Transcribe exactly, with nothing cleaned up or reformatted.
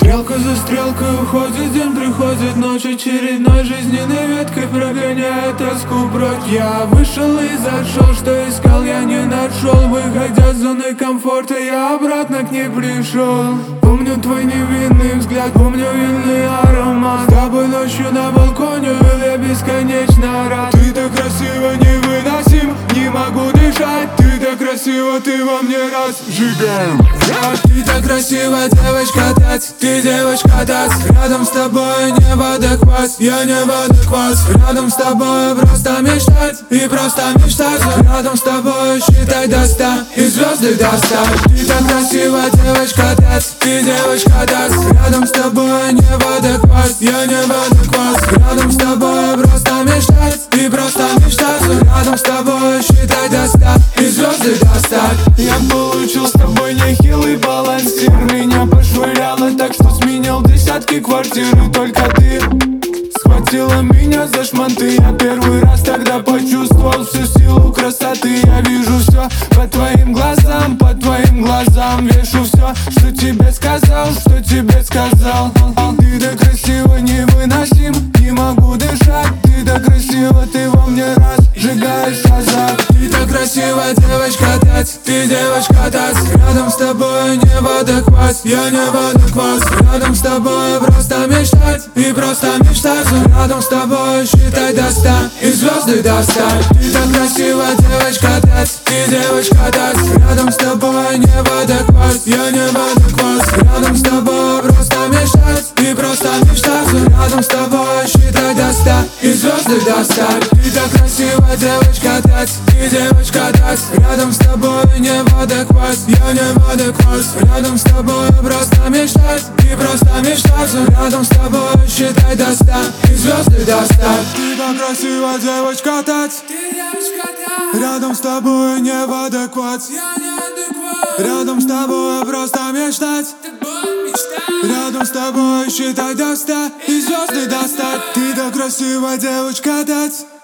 Стрелка за стрелкой уходит, день приходит, ночь очередной жизненной веткой прогоняет тоску прочь. Я вышел и зашел, что искал, я не нашел. Выходя с зоны комфорта, я обратно к ней пришел. Помню твой невинный взгляд, помню винный аромат. С тобой ночью на балконе был я бесконечно рад. Ты так красиво, невыносим, не могу дышать. Ты так красиво, ты во мне разжигаем. Ты так красиво, девочка, тать. Ты девочка, тать. Рядом с тобой не водохват, я не водохват. Рядом с тобой просто мечтать и просто мечтать. Рядом с тобой считай до ста и звезды достать. Ты так красиво, девочка, тать. Ты девочка, тать. Рядом с тобой не водохват, я не водохват. Рядом с тобой просто мечтать и просто мечтать. Рядом с тобой считай до ста и звезды достать. Я получил с тобой нехилый балансир. Меня пошвыряло так, что сменил десятки квартир. И только ты схватила меня за шманты. Я первый раз тогда почувствовал всю силу красоты. Я вижу все по твоим глазам, по твоим глазам. Вешу все, что тебе сказал, что тебе сказал. Ты так красиво, невыносим, не могу дышать. Ты так красиво, ты во мне разжигаешь азарт. Ты так красиво, девочка, тать. Ты девочка, тать. Рядом с тобой не водохват, я не водохват. Рядом с тобой просто мечтать и просто мечтать. Рядом с тобой считай до ста и звезды достать. Ты так красиво, девочка, тать. Ты девочка, тать. Рядом с тобой не водохват, я не водохват. Рядом с тобой просто мечтать и просто мечтать. Рядом с тобой считай до ста и звезды достать. Ты так красиво, девочка, тать. Ты девочка, тать. Рядом с тобой не водохват, я не водохват. Рядом с тобой просто мечтать и просто мечтать. Рядом с тобой считай до ста и звезды достать. Ты так красиво, девочка, тать. Ты девочка, тать. Рядом с тобой не водохват, Я не адекват. рядом с тобой просто мечтать. Тобой мечтать. Рядом с тобой считай до ста и звезды достать. Ты так красиво, девочка, тать.